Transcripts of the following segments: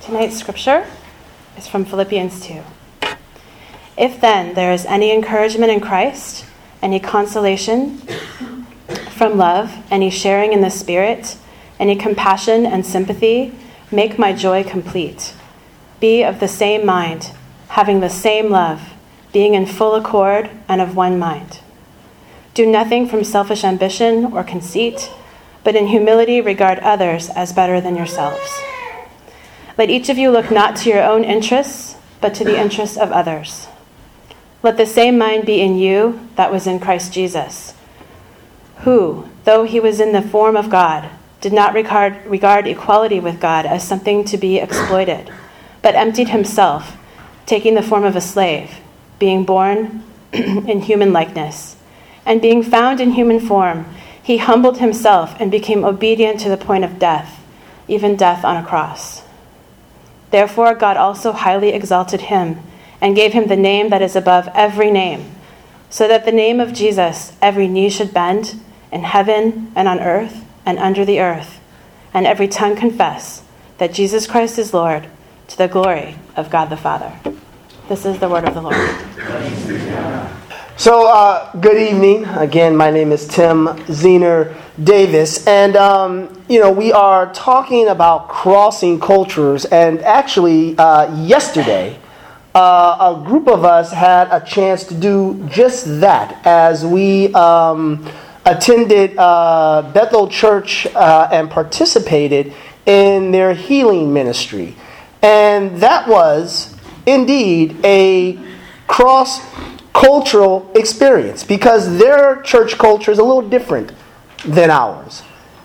Tonight's scripture is from Philippians 2. If then there is any encouragement in Christ, any consolation from love, any sharing in the Spirit, any compassion and sympathy, make my joy complete. Be of the same mind, having the same love, being in full accord and of one mind. Do nothing from selfish ambition or conceit, but in humility regard others as better than yourselves. Let each of you look not to your own interests, but to the interests of others. Let the same mind be in you that was in Christ Jesus, who, though he was in the form of God, did not regard equality with God as something to be exploited, but emptied himself, taking the form of a slave, being born in human likeness. And being found in human form, he humbled himself and became obedient to the point of death, even death on a cross. Therefore God also highly exalted him and gave him the name that is above every name, so that the name of Jesus every knee should bend, in heaven and on earth and under the earth, and every tongue confess that Jesus Christ is Lord, to the glory of God the Father. This is the word of the Lord. So, good evening. Again, my name is Tim Zener Davis, and we are talking about crossing cultures. And actually, yesterday, a group of us had a chance to do just that as we attended Bethel Church and participated in their healing ministry, and that was indeed a cross-cultural experience because their church culture is a little different than ours.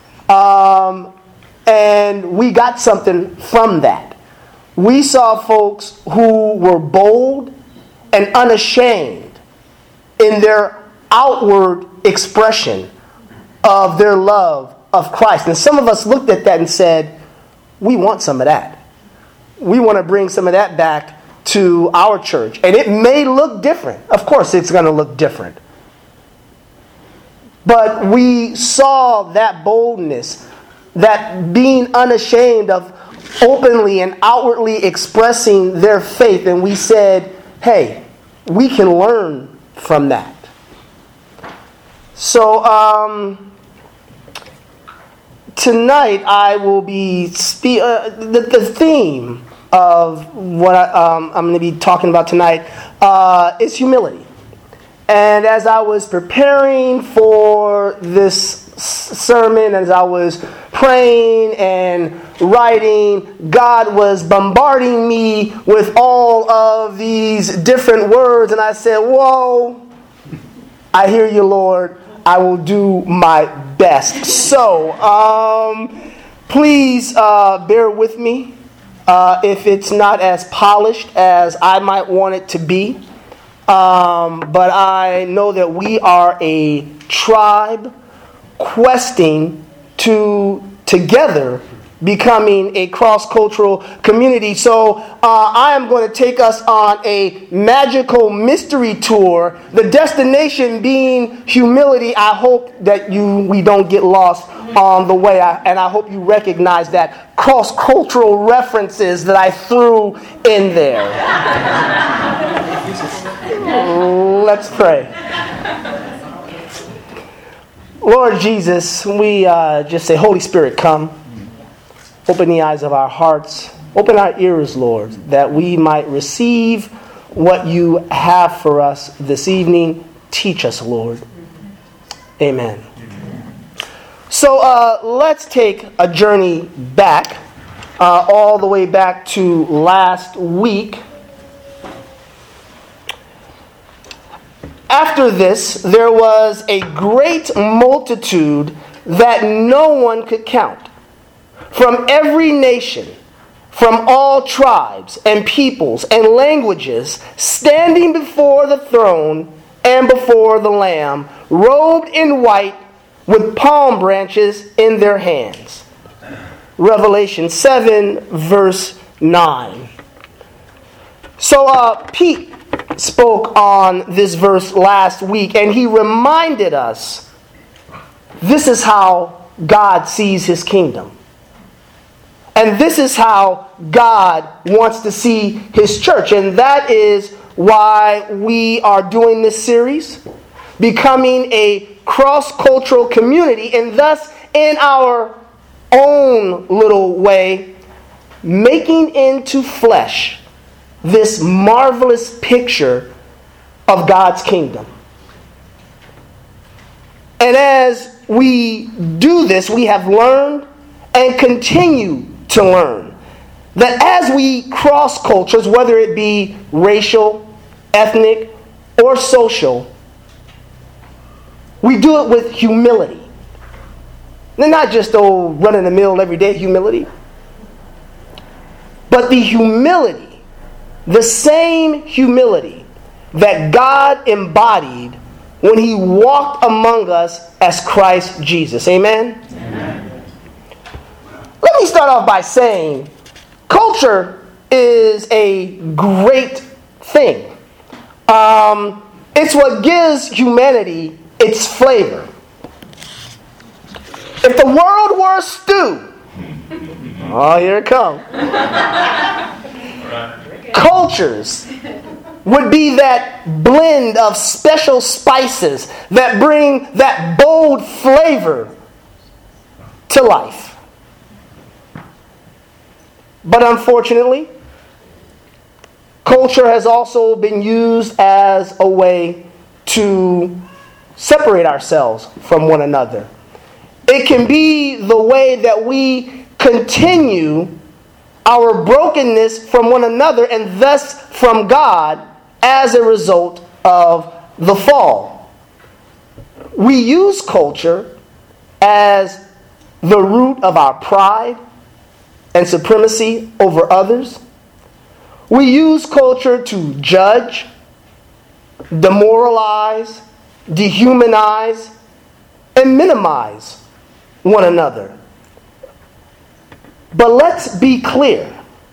And we got something from that. We saw folks who were bold and unashamed in their outward expression of their love of Christ. And some of us looked at that and said, we want some of that. We want to bring some of that back to our church. And it may look different. Of course it's going to look different. But we saw that boldness, that being unashamed of openly and outwardly expressing their faith. And we said, hey, we can learn from that. So tonight I will be the theme of what I'm going to be talking about tonight is humility. And as I was preparing for this sermon, as I was praying and writing, God was bombarding me with all of these different words. And I said, whoa, I hear you, Lord. I will do my best. So, please bear with me if it's not as polished as I might want it to be. But I know that we are a tribe questing to together becoming a cross-cultural community. So I am going to take us on a magical mystery tour, the destination being humility. I hope that we don't get lost on the way, and I hope you recognize that cross-cultural references that I threw in there. Let's pray. Lord Jesus, we just say, Holy Spirit, come. Open the eyes of our hearts. Open our ears, Lord, that we might receive what you have for us this evening. Teach us, Lord. Amen. So let's take a journey back, all the way back to last week. After this, there was a great multitude that no one could count, from every nation, from all tribes and peoples and languages, standing before the throne and before the Lamb, robed in white with palm branches in their hands. Revelation 7, verse 9. So Pete spoke on this verse last week, and he reminded us this is how God sees his kingdom. And this is how God wants to see his church. And that is why we are doing this series, becoming a cross-cultural community, and thus in our own little way, making into flesh this marvelous picture of God's kingdom. And as we do this, we have learned and continue to learn that as we cross cultures, whether it be racial, ethnic, or social, we do it with humility. And not just run-of-the-mill everyday humility, but the humility, the same humility that God embodied when he walked among us as Christ Jesus. Amen? Amen. Let me start off by saying culture is a great thing. It's what gives humanity its flavor. If the world were a stew, oh, here it comes. Cultures would be that blend of special spices that bring that bold flavor to life. But unfortunately, culture has also been used as a way to separate ourselves from one another. It can be the way that we continue our brokenness from one another and thus from God as a result of the fall. We use culture as the root of our pride and supremacy over others. We use culture to judge, demoralize, dehumanize, and minimize one another. But let's be clear.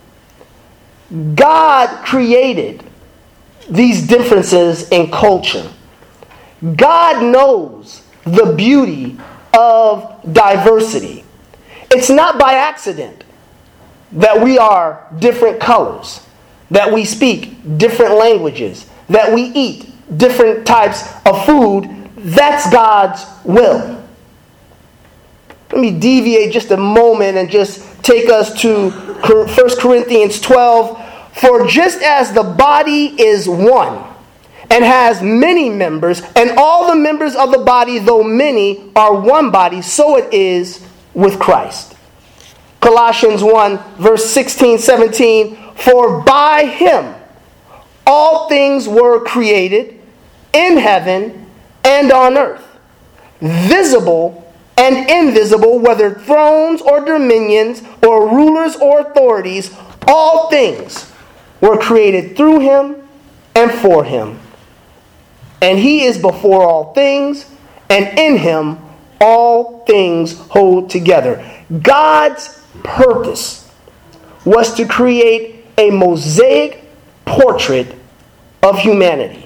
God created these differences in culture. God knows the beauty of diversity. It's not by accident that we are different colors, that we speak different languages, that we eat different types of food. That's God's will. Let me deviate just a moment and just take us to 1 Corinthians 12. For just as the body is one and has many members, and all the members of the body, though many, are one body, so it is with Christ. Colossians 1, verse 16, 17. For by him all things were created in heaven and on earth, visible and invisible, whether thrones or dominions or rulers or authorities, all things were created through him and for him. And he is before all things, and in him all things hold together. God's purpose was to create a mosaic portrait of humanity.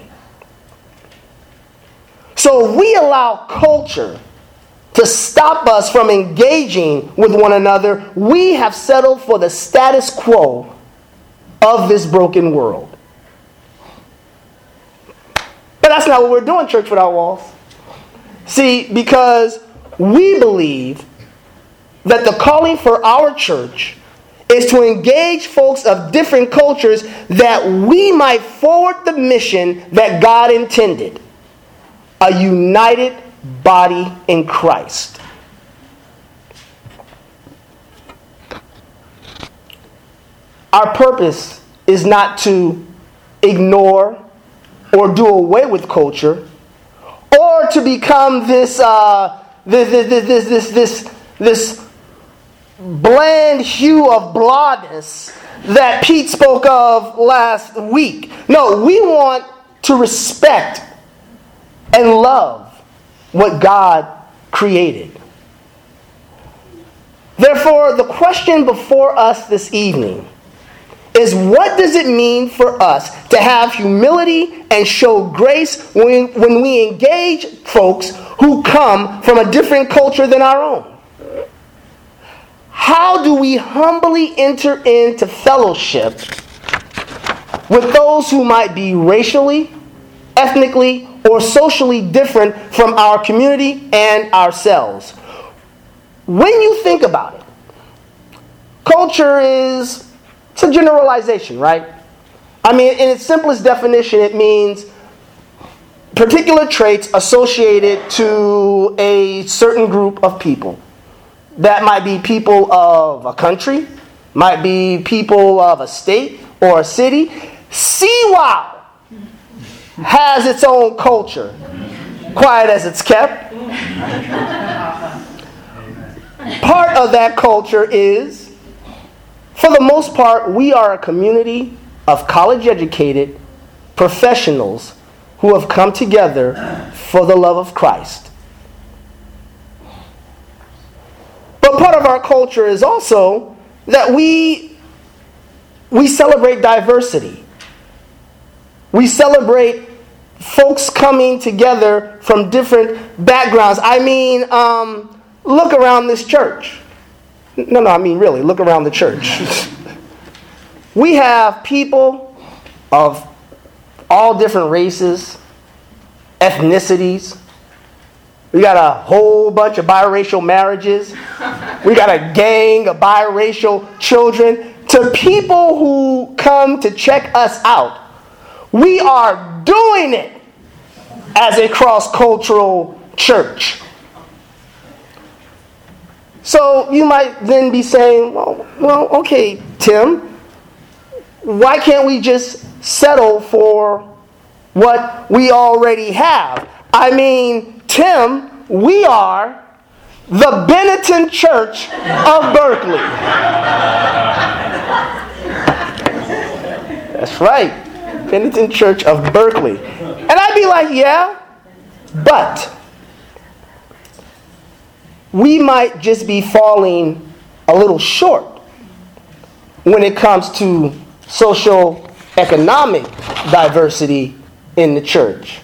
So if we allow culture to stop us from engaging with one another, we have settled for the status quo of this broken world. But that's not what we're doing, Church Without Walls. See, because we believe that the calling for our church is to engage folks of different cultures that we might forward the mission that God intended. A united body in Christ. Our purpose is not to ignore or do away with culture, or to become this bland hue of blondness that Pete spoke of last week. No, we want to respect and love what God created. Therefore, the question before us this evening is, what does it mean for us to have humility and show grace when we engage folks who come from a different culture than our own? how do we humbly enter into fellowship with those who might be racially, ethnically, or socially different from our community and ourselves? When you think about it, culture it's a generalization, right? I mean, in its simplest definition, it means particular traits associated to a certain group of people. That might be people of a country, might be people of a state or a city. CWOW has its own culture, quiet as it's kept. Part of that culture is, for the most part, we are a community of college-educated professionals who have come together for the love of Christ. But part of our culture is also that we celebrate diversity. We celebrate folks coming together from different backgrounds. I mean, look around this church. No, I mean really, look around the church. We have people of all different races, ethnicities. We got a whole bunch of biracial marriages. We got a gang of biracial children. To people who come to check us out, we are doing it as a cross-cultural church. So you might then be saying, well, okay, Tim, why can't we just settle for what we already have? I mean, Tim, we are the Benetton Church of Berkeley. That's right, Benetton Church of Berkeley. And I'd be like, yeah, but we might just be falling a little short when it comes to social economic diversity in the church.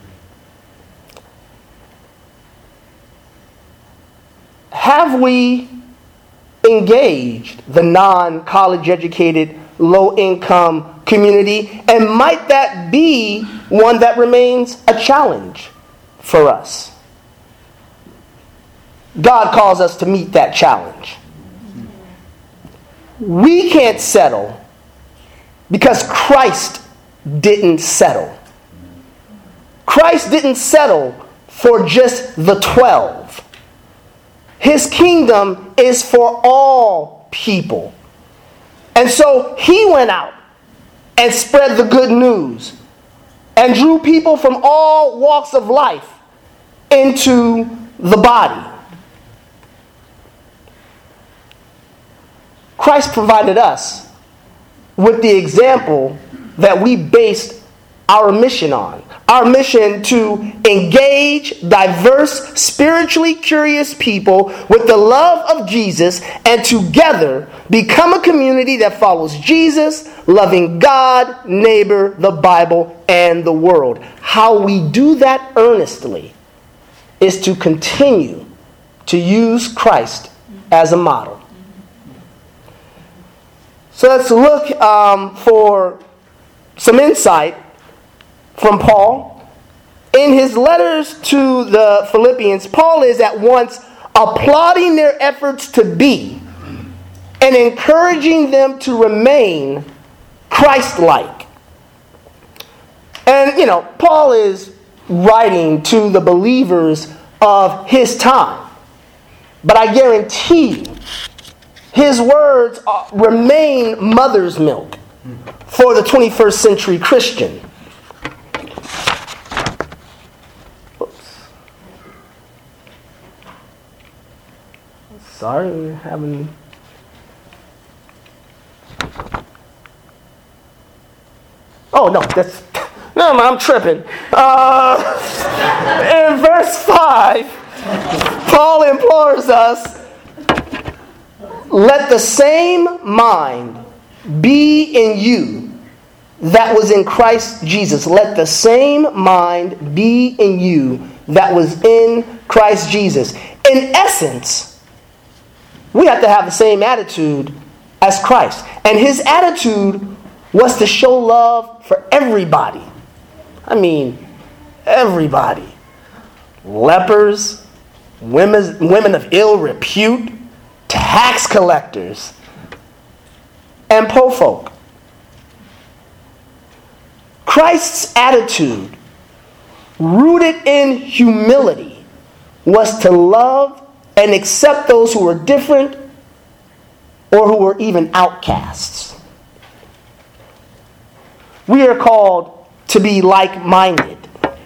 Have we engaged the non-college educated, low-income community? And might that be one that remains a challenge for us? God calls us to meet that challenge. We can't settle because Christ didn't settle. Christ didn't settle for just the 12. His kingdom is for all people. And so he went out and spread the good news and drew people from all walks of life into the body. Christ provided us with the example that we based our mission on. Our mission to engage diverse, spiritually curious people with the love of Jesus and together become a community that follows Jesus, loving God, neighbor, the Bible, and the world. How we do that earnestly is to continue to use Christ as a model. So let's look for some insight from Paul. In his letters to the Philippians, Paul is at once applauding their efforts to be and encouraging them to remain Christ-like. And, Paul is writing to the believers of his time. But I guarantee you, his words remain mother's milk for the 21st century Christian. Sorry, we're having... Oh, no, I'm tripping. In verse 5, Paul implores us, let the same mind be in you that was in Christ Jesus. Let the same mind be in you that was in Christ Jesus. In essence, we have to have the same attitude as Christ. And his attitude was to show love for everybody. I mean, everybody. Lepers, women of ill repute, tax collectors, and poor folk. Christ's attitude, rooted in humility, was to love and accept those who were different or who were even outcasts. We are called to be like-minded.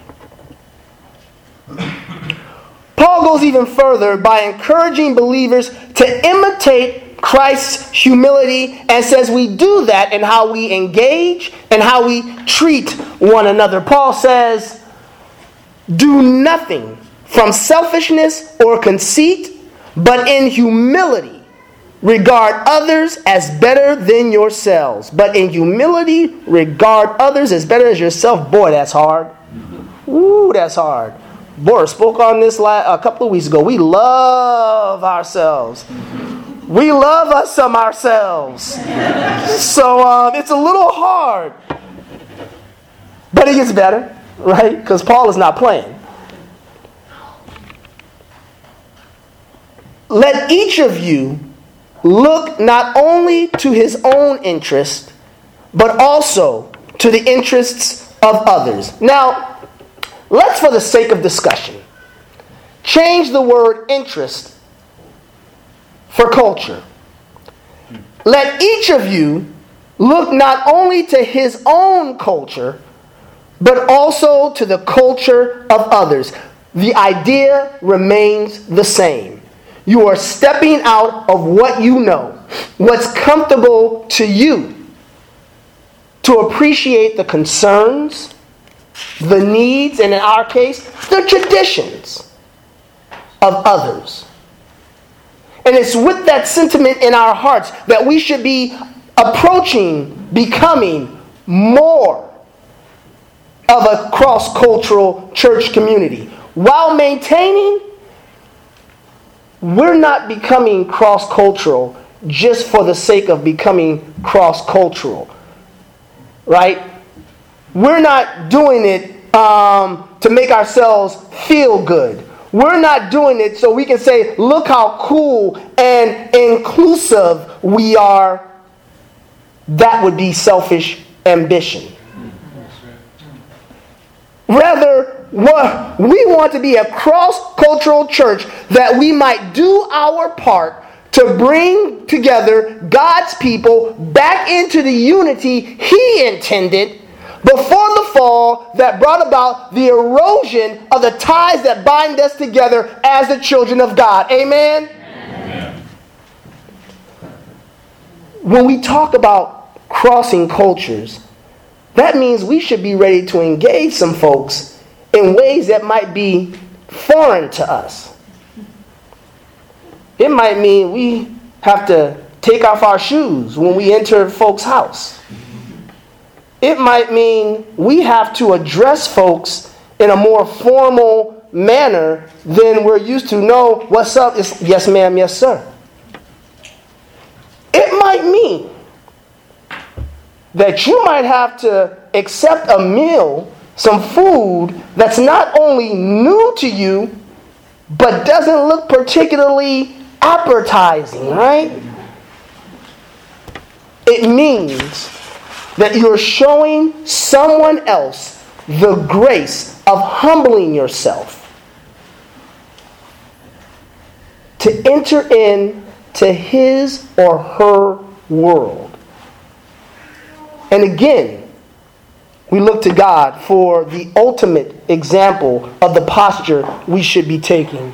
Paul goes even further by encouraging believers to imitate Christ's humility and says we do that in how we engage and how we treat one another. Paul says, do nothing from selfishness or conceit, but in humility regard others as better than yourselves. But in humility regard others as better as yourself. Boy, that's hard. Ooh, that's hard. Boris spoke on this a couple of weeks ago. We love ourselves. We love us some ourselves. So it's a little hard. But it gets better, right? Because Paul is not playing. Let each of you look not only to his own interest, but also to the interests of others. Now, let's, for the sake of discussion, change the word interest for culture. Let each of you look not only to his own culture, but also to the culture of others. The idea remains the same. You are stepping out of what you know, what's comfortable to you, to appreciate the concerns, the needs, and in our case, the traditions of others. And it's with that sentiment in our hearts that we should be becoming more of a cross-cultural church community. While maintaining, we're not becoming cross-cultural just for the sake of becoming cross-cultural, right? We're not doing it to make ourselves feel good. We're not doing it so we can say, look how cool and inclusive we are. That would be selfish ambition. Rather, we want to be a cross-cultural church that we might do our part to bring together God's people back into the unity He intended before the fall that brought about the erosion of the ties that bind us together as the children of God. Amen? Amen. When we talk about crossing cultures, that means we should be ready to engage some folks in ways that might be foreign to us. It might mean we have to take off our shoes when we enter folks' house. It might mean we have to address folks in a more formal manner than we're used to. No, what's up? It's yes, ma'am, yes, sir. It might mean that you might have to accept a meal, some food that's not only new to you, but doesn't look particularly appetizing, right? It means that you're showing someone else the grace of humbling yourself to enter into his or her world. And again, we look to God for the ultimate example of the posture we should be taking.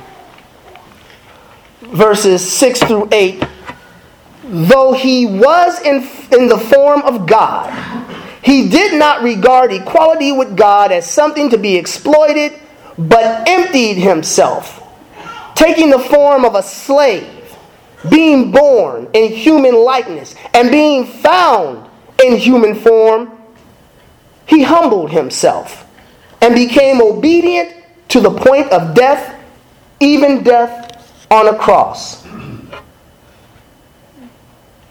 Verses 6 through 8. Though he was in the form of God, he did not regard equality with God as something to be exploited, but emptied himself, taking the form of a slave, being born in human likeness, and being found in human form, he humbled himself and became obedient to the point of death, even death on a cross.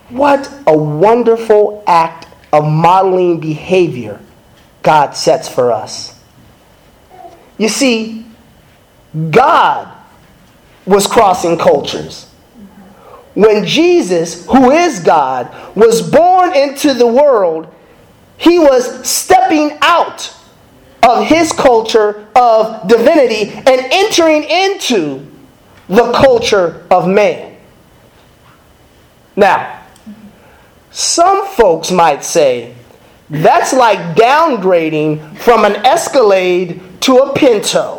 What a wonderful act of modeling behavior God sets for us. You see, God was crossing cultures. When Jesus, who is God, was born into the world, he was stepping out of his culture of divinity and entering into the culture of man. Now, some folks might say that's like downgrading from an Escalade to a Pinto.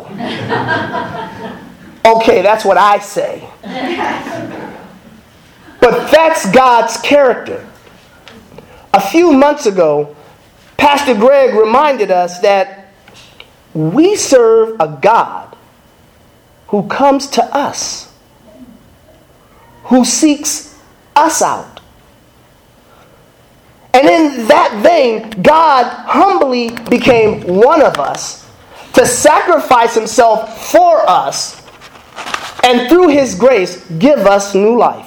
Okay, that's what I say. But that's God's character. A few months ago, Pastor Greg reminded us that we serve a God who comes to us, who seeks us out. And in that vein, God humbly became one of us to sacrifice himself for us and through his grace give us new life.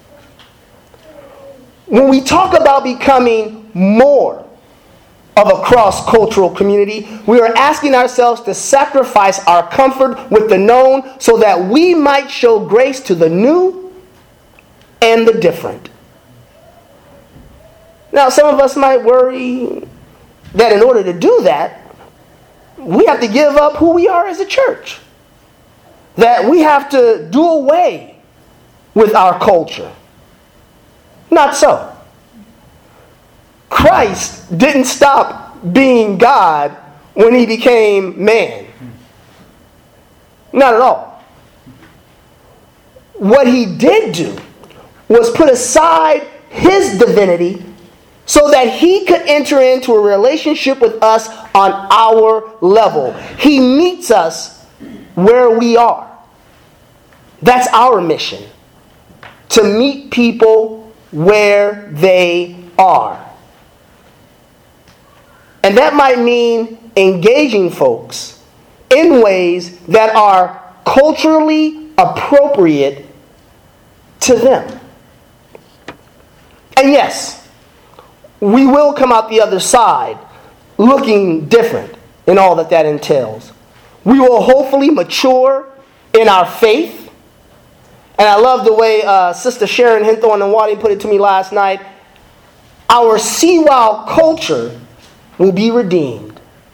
When we talk about becoming more of a cross-cultural community, we are asking ourselves to sacrifice our comfort with the known so that we might show grace to the new and the different. Now, some of us might worry that in order to do that, we have to give up who we are as a church. That we have to do away with our culture. Not so. Christ didn't stop being God when he became man. Not at all. What he did do was put aside his divinity so that he could enter into a relationship with us on our level. He meets us where we are. That's our mission. To meet people where they are. And that might mean engaging folks in ways that are culturally appropriate to them. And yes, we will come out the other side looking different in all that that entails. We will hopefully mature in our faith. And I love the way Sister Sharon Hinthorn and Waddy put it to me last night. Our CWOW culture will be redeemed.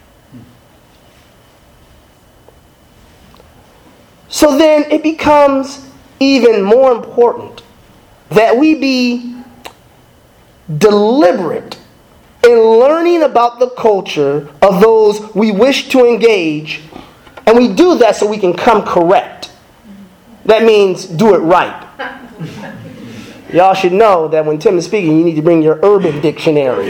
So then it becomes even more important that we be deliberate in learning about the culture of those we wish to engage. And we do that so we can come correct. That means do it right. Y'all should know that when Tim is speaking, you need to bring your urban dictionary.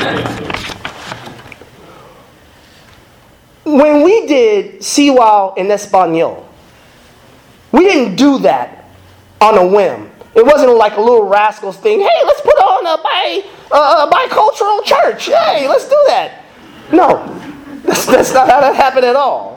When we did CWOW in Espanol, we didn't do that on a whim. It wasn't like a Little Rascals thing. Hey, let's put on a bicultural church. Hey, let's do that. No, that's not how that happened at all.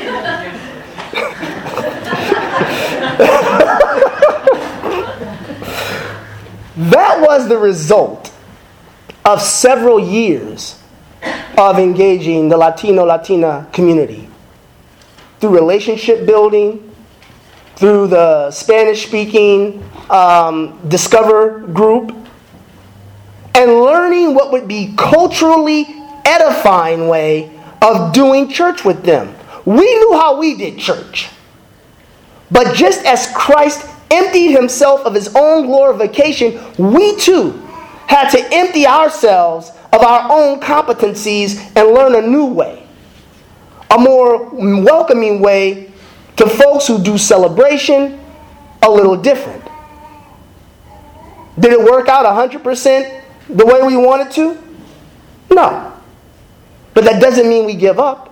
That was the result of several years of engaging the Latino-Latina community through relationship building, through the Spanish-speaking Discover group, and learning what would be culturally edifying way of doing church with them. We knew how we did church. But just as Christ emptied himself of his own glorification, we too had to empty ourselves of our own competencies and learn a new way. A more welcoming way to folks who do celebration a little different. Did it work out 100% the way we wanted to? No. But that doesn't mean we give up.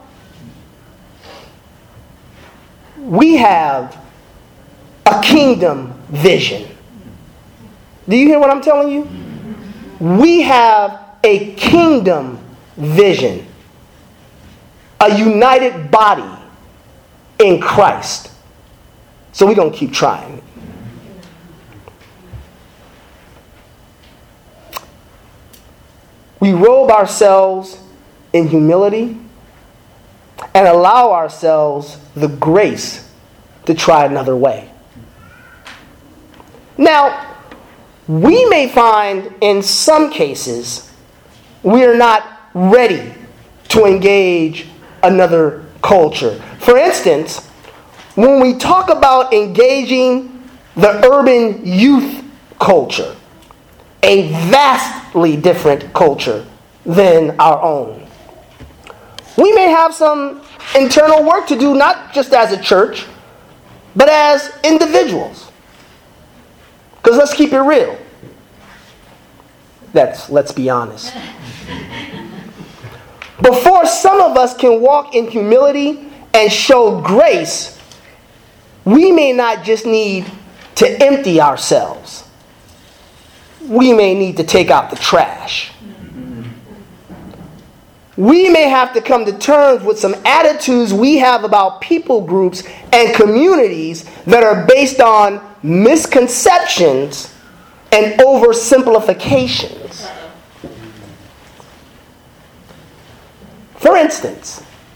We have a kingdom vision. Do you hear what I'm telling you? We have a kingdom vision. A united body in Christ. So we're going to keep trying. we robe ourselves in humility and allow ourselves the grace to try another way. Now, we may find in some cases we are not ready to engage another culture. For instance, when we talk about engaging the urban youth culture, a vastly different culture than our own, we may have some internal work to do, not just as a church, but as individuals. Because let's keep it real. Let's be honest. Before some of us can walk in humility and show grace, we may not just need to empty ourselves. We may need to take out the trash. We may have to come to terms with some attitudes we have about people groups and communities that are based on misconceptions and oversimplifications. For instance,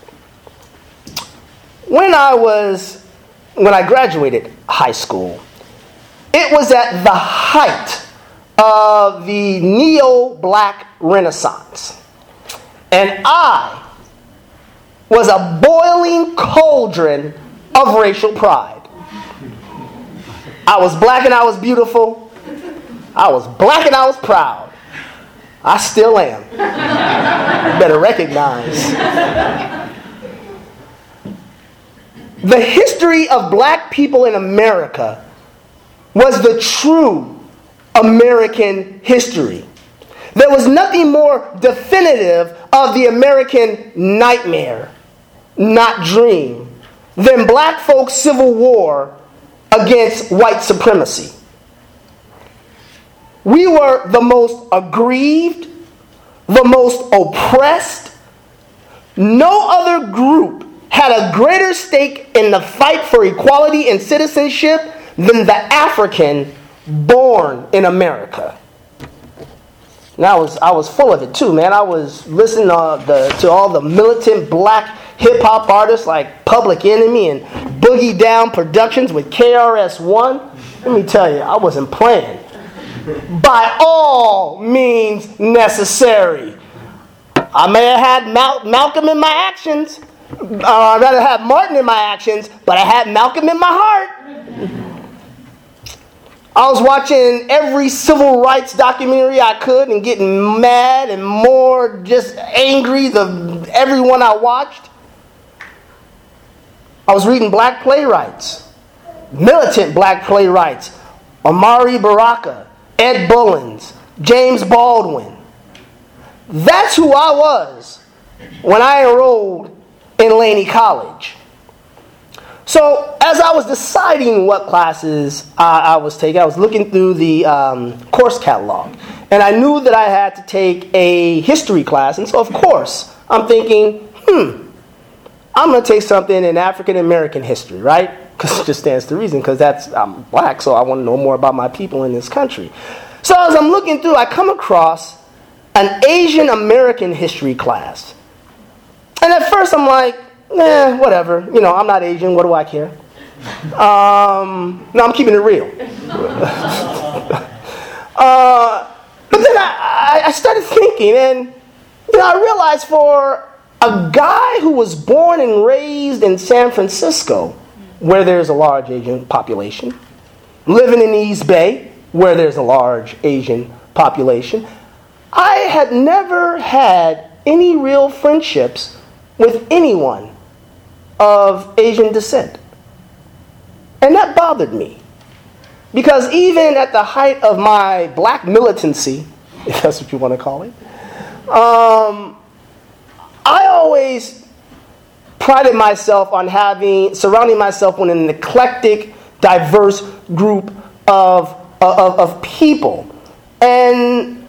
when I graduated high school, it was at the height of the neo-black renaissance. And I was a boiling cauldron of racial pride. I was black and I was beautiful. I was black and I was proud. I still am. You better recognize. The history of black people in America was the true American history. There was nothing more definitive of the American nightmare, not dream, than black folks' civil war against white supremacy. We were the most aggrieved, the most oppressed. No other group had a greater stake in the fight for equality and citizenship than the African born in America. And I was full of it too, man. I was listening to all the militant black hip-hop artists like Public Enemy and Boogie Down Productions with KRS-One. Let me tell you, I wasn't playing. By all means necessary. I may have had Malcolm in my actions. I'd rather have Martin in my actions, but I had Malcolm in my heart. I was watching every civil rights documentary I could and getting mad and more just angry every one I watched. I was reading black playwrights, militant black playwrights, Amari Baraka, Ed Bullins, James Baldwin. That's who I was when I enrolled in Laney College. So as I was deciding what classes I was taking, I was looking through the course catalog. And I knew that I had to take a history class. And so, of course, I'm thinking, I'm going to take something in African American history, right? Because it just stands to reason, because I'm black, so I want to know more about my people in this country. So as I'm looking through, I come across an Asian American history class. And at first I'm like, whatever. I'm not Asian. What do I care? No, I'm keeping it real. But then I started thinking, and I realized for a guy who was born and raised in San Francisco, where there's a large Asian population, living in the East Bay, where there's a large Asian population, I had never had any real friendships with anyone of Asian descent. And that bothered me. Because even at the height of my black militancy, if that's what you want to call it, I always prided myself on surrounding myself with an eclectic, diverse group of people. And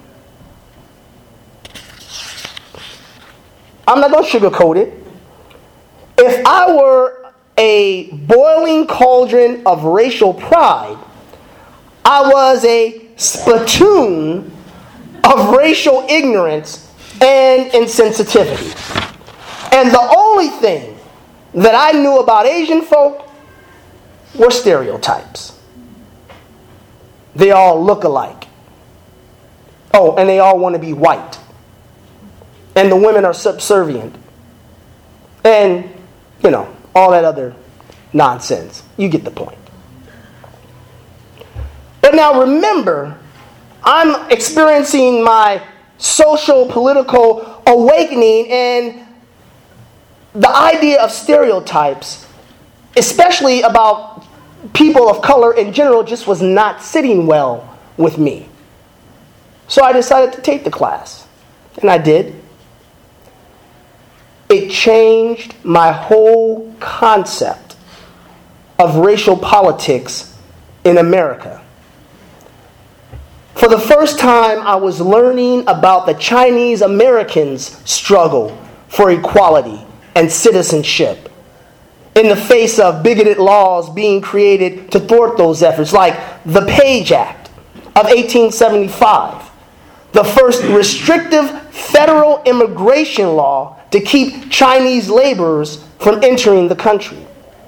I'm not going to sugarcoat it. If I were a boiling cauldron of racial pride, I was a spittoon of racial ignorance and insensitivity. And the only thing that I knew about Asian folk were stereotypes. They all look alike. Oh, and they all want to be white. And the women are subservient. And, all that other nonsense. You get the point. But now remember, I'm experiencing my social, political awakening, and the idea of stereotypes, especially about people of color in general, just was not sitting well with me. So I decided to take the class, and I did. It changed my whole concept of racial politics in America. For the first time, I was learning about the Chinese Americans' struggle for equality and citizenship in the face of bigoted laws being created to thwart those efforts, like the Page Act of 1875, the first restrictive federal immigration law to keep Chinese laborers from entering the country.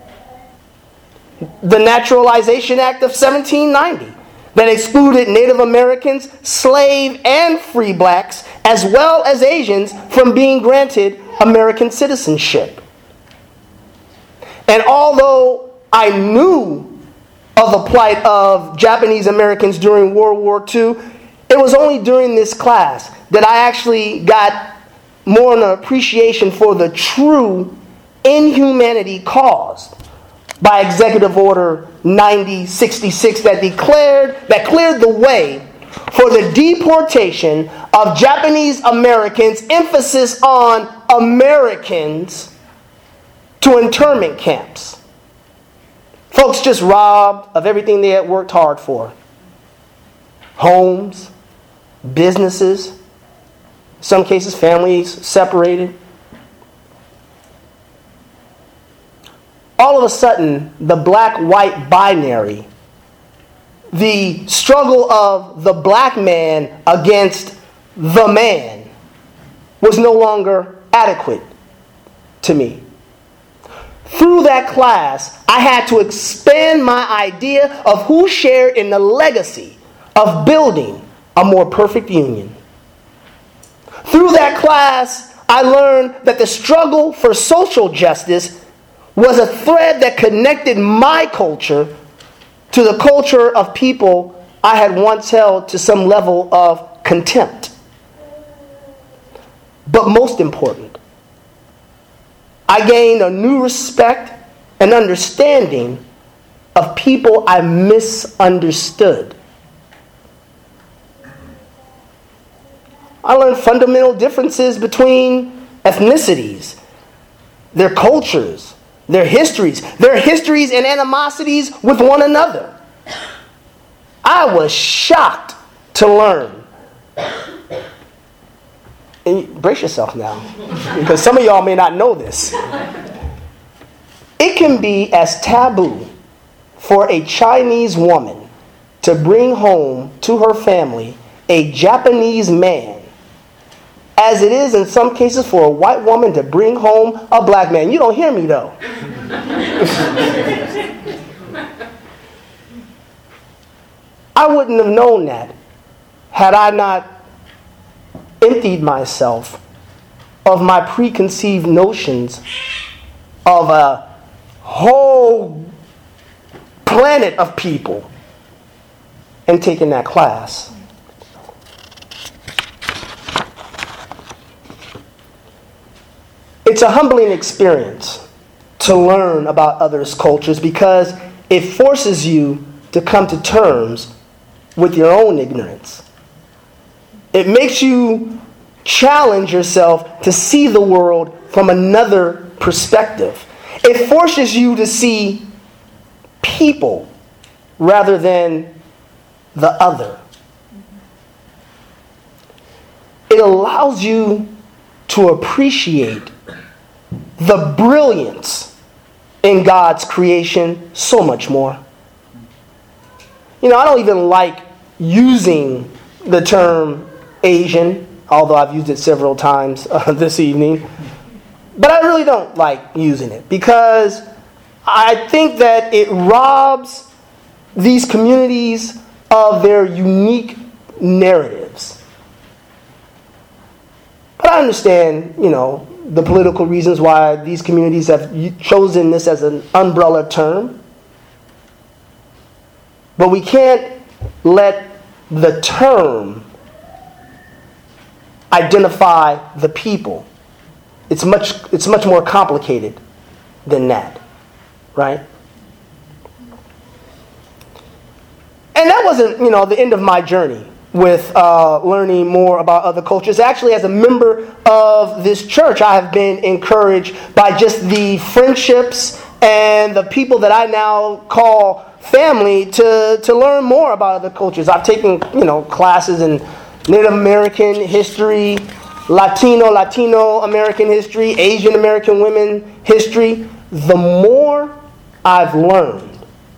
The Naturalization Act of 1790 that excluded Native Americans, slave and free blacks, as well as Asians from being granted American citizenship. And although I knew of the plight of Japanese Americans during World War II, it was only during this class that I actually got more an appreciation for the true inhumanity caused by Executive Order 9066 that cleared the way for the deportation of Japanese Americans, emphasis on Americans, to internment camps. Folks just robbed of everything they had worked hard for. Homes, businesses, in some cases families separated. All of a sudden, the black-white binary, the struggle of the black man against the man, was no longer adequate to me. Through that class, I had to expand my idea of who shared in the legacy of building a more perfect union. Through that class, I learned that the struggle for social justice was a thread that connected my culture to the culture of people I had once held to some level of contempt. But most important, I gained a new respect and understanding of people I misunderstood. I learned fundamental differences between ethnicities, their cultures, their histories and animosities with one another. I was shocked to learn. And brace yourself now, because some of y'all may not know this. It can be as taboo for a Chinese woman to bring home to her family a Japanese man as it is in some cases for a white woman to bring home a black man. You don't hear me though. I wouldn't have known that had I not emptied myself of my preconceived notions of a whole planet of people and taken that class. It's a humbling experience to learn about others' cultures because it forces you to come to terms with your own ignorance. It makes you challenge yourself to see the world from another perspective. It forces you to see people rather than the other. It allows you to appreciate the brilliance in God's creation so much more. I don't even like using the term Asian, although I've used it several times this evening. But I really don't like using it because I think that it robs these communities of their unique narratives. But I understand, the political reasons why these communities have chosen this as an umbrella term. But we can't let the term identify the people. It's much more complicated than that, right? And that wasn't, the end of my journey with learning more about other cultures. Actually, as a member of this church, I have been encouraged by just the friendships and the people that I now call family to learn more about other cultures. I've taken, classes in Native American history, Latino American history, Asian American women history. The more I've learned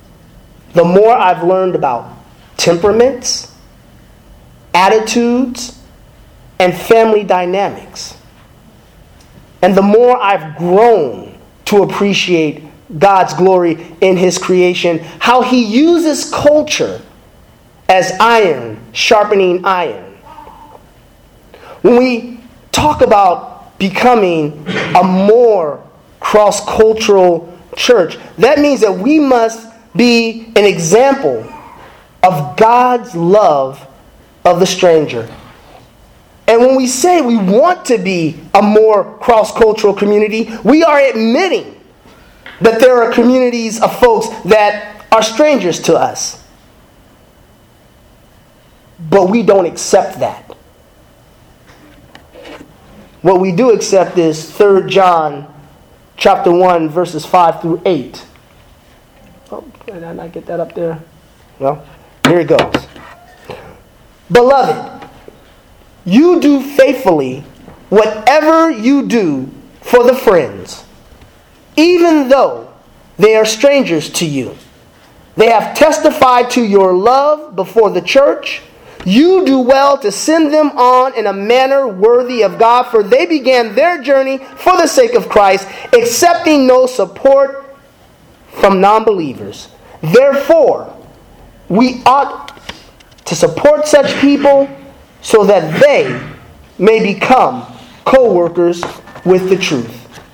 about temperaments, attitudes, and family dynamics. And the more I've grown to appreciate God's glory in His creation, how He uses culture as iron sharpening iron. When we talk about becoming a more cross-cultural church, that means that we must be an example of God's love of the stranger. And when we say we want to be a more cross-cultural community, we are admitting that there are communities of folks that are strangers to us. But we don't accept that. What we do accept is 3 John chapter 1, verses 5 through 8. Oh, did I not get that up there? Well, here it goes. Beloved, you do faithfully whatever you do for the friends, even though they are strangers to you. They have testified to your love before the church. You do well to send them on in a manner worthy of God, for they began their journey for the sake of Christ, accepting no support from non-believers. Therefore, we ought to support such people so that they may become co-workers with the truth.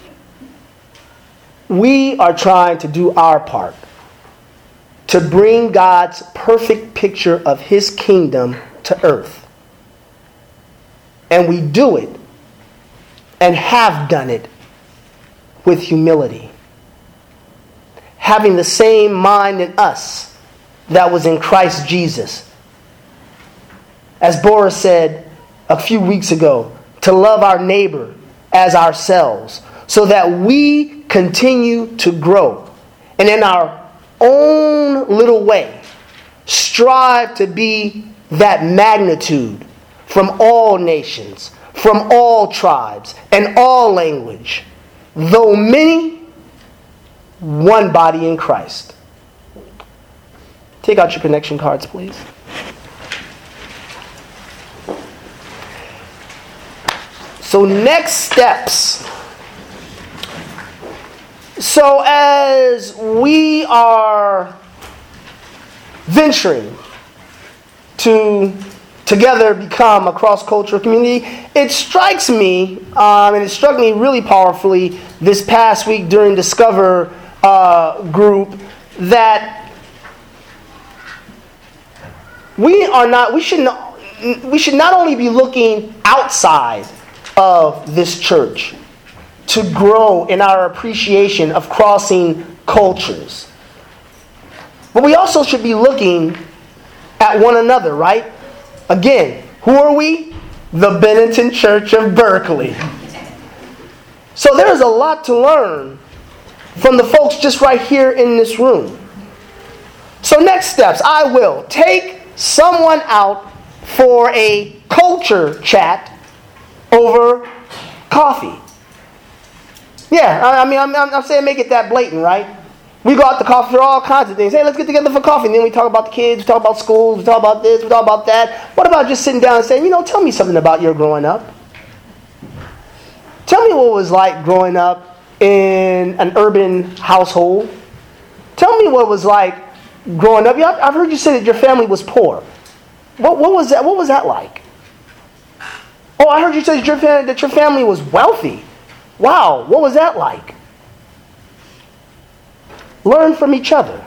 We are trying to do our part to bring God's perfect picture of His kingdom to earth. And we do it and have done it with humility, having the same mind in us that was in Christ Jesus. As Boris said a few weeks ago, to love our neighbor as ourselves, so that we continue to grow. And in our own little way, strive to be that magnitude from all nations, from all tribes, and all language. Though many, one body in Christ. Take out your connection cards, please. So next steps. So as we are venturing to together become a cross-cultural community, it strikes me, and it struck me really powerfully this past week during Discover group, that we should not only be looking outside of this church to grow in our appreciation of crossing cultures, but we also should be looking at one another, right? Again, who are we? The Benetton Church of Berkeley. So there is a lot to learn from the folks just right here in this room. So next steps, I will take someone out for a culture chat over coffee. Yeah, I mean, I'm saying make it that blatant, right? We go out to coffee for all kinds of things. Hey, let's get together for coffee. And then we talk about the kids, we talk about schools, we talk about this, we talk about that. What about just sitting down and saying, tell me something about your growing up. Tell me what it was like growing up in an urban household. Tell me what it was like growing up. I've heard you say that your family was poor. What was that? What was that like? Oh, I heard you say that your family was wealthy. Wow, what was that like? Learn from each other.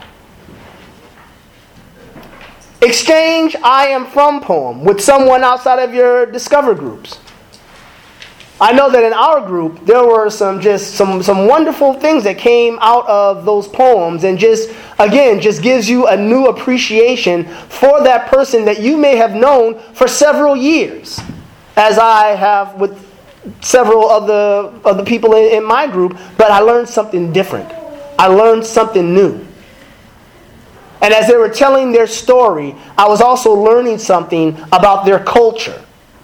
Exchange I am from poem with someone outside of your Discover groups. I know that in our group there were some wonderful things that came out of those poems, and just gives you a new appreciation for that person that you may have known for several years, as I have with several of the people in my group. But I learned something different. I learned something new. And as they were telling their story, I was also learning something about their culture.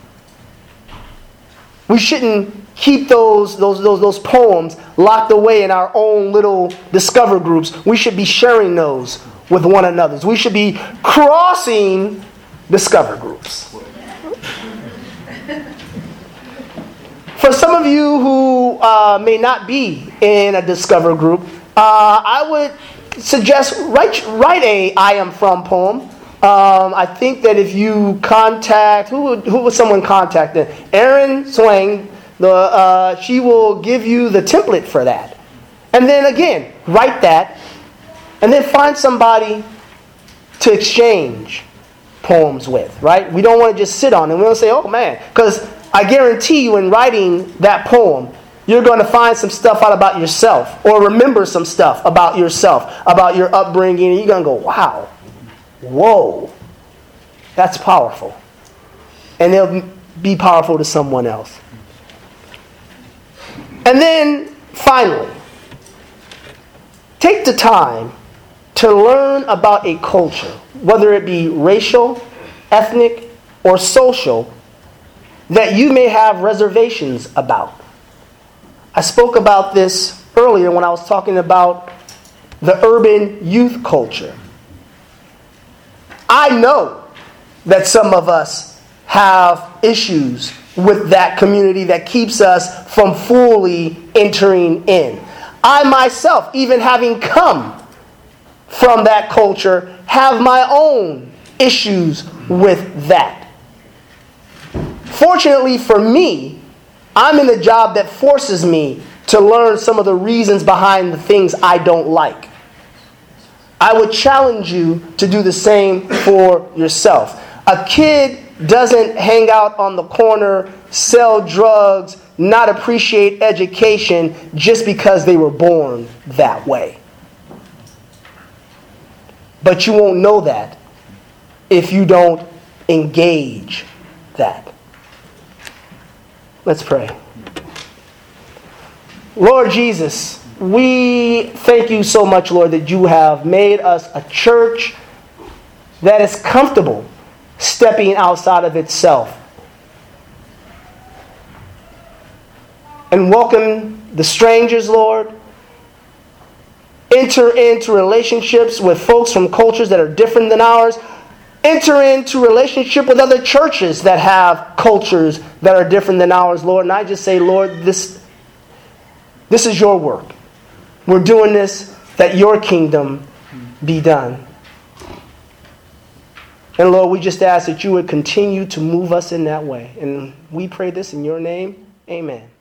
We shouldn't keep those poems locked away in our own little Discover groups. We should be sharing those with one another. We should be crossing Discover groups. For some of you who may not be in a Discover group, I would suggest write a I am from poem. I think that if you contact, who would someone contact? Erin Swang, she will give you the template for that. And then again, write that, and then find somebody to exchange poems with, right? We don't want to just sit on it. We don't say, oh man, because I guarantee you in writing that poem, you're going to find some stuff out about yourself, or remember some stuff about yourself, about your upbringing, and you're going to go, wow, whoa, that's powerful. And it'll be powerful to someone else. And then, finally, take the time to learn about a culture, whether it be racial, ethnic, or social, that you may have reservations about. I spoke about this earlier when I was talking about the urban youth culture. I know that some of us have issues with that community that keeps us from fully entering in. I myself, even having come from that culture, have my own issues with that. Fortunately for me, I'm in a job that forces me to learn some of the reasons behind the things I don't like. I would challenge you to do the same for yourself. A kid doesn't hang out on the corner, sell drugs, not appreciate education just because they were born that way. But you won't know that if you don't engage that. Let's pray. Lord Jesus, we thank you so much, Lord, that you have made us a church that is comfortable stepping outside of itself and welcome the strangers, Lord. Enter into relationships with folks from cultures that are different than ours. Enter into relationship with other churches that have cultures that are different than ours, Lord. And I just say, Lord, this is your work. We're doing this that your kingdom be done. And Lord, we just ask that you would continue to move us in that way. And we pray this in your name. Amen.